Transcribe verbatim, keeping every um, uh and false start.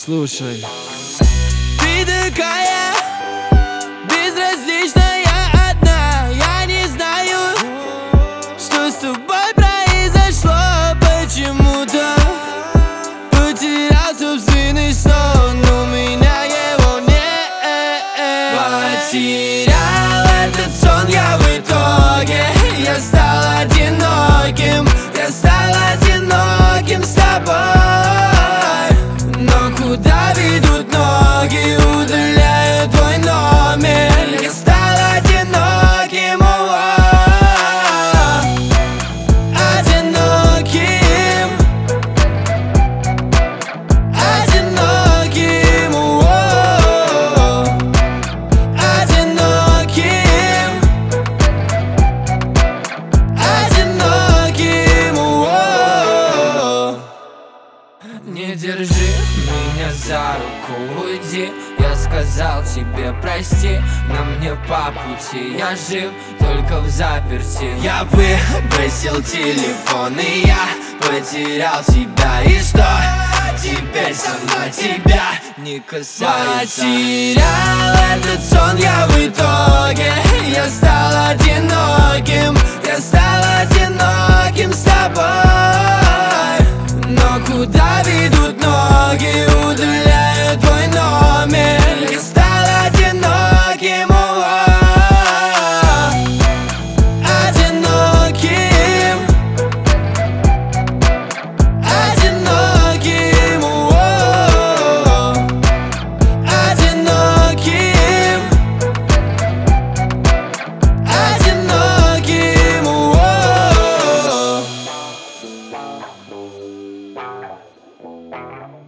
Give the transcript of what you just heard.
Слушай. Ты такая безразличная одна. Я не знаю, что с тобой произошло. Почему-то потерял собственный сон. У меня его нет. Потерял этот сон я в итоге. Я стал одиноким. Я стал одиноким с тобой. Но куда ведут ноги, удаляют твой номер. Я стал одиноким, о-о. Одиноким. Одиноким, о-о. Одиноким. Одиноким, о-о. Не держи меня за руку, уйди. Я сказал тебе прости, но мне по пути. Я жив только в заперти. Я выбросил телефон и я потерял тебя. И что? Теперь со мной тебя не касается. Потерял этот сон я в итоге. Я стал одиноким. Я стал одиноким с тобой. Но куда ведут ноги, удаляют твой номер. Я стал одиноким, о-о. Одиноким. Одиноким, о-о. Одиноким. Одиноким, о-о.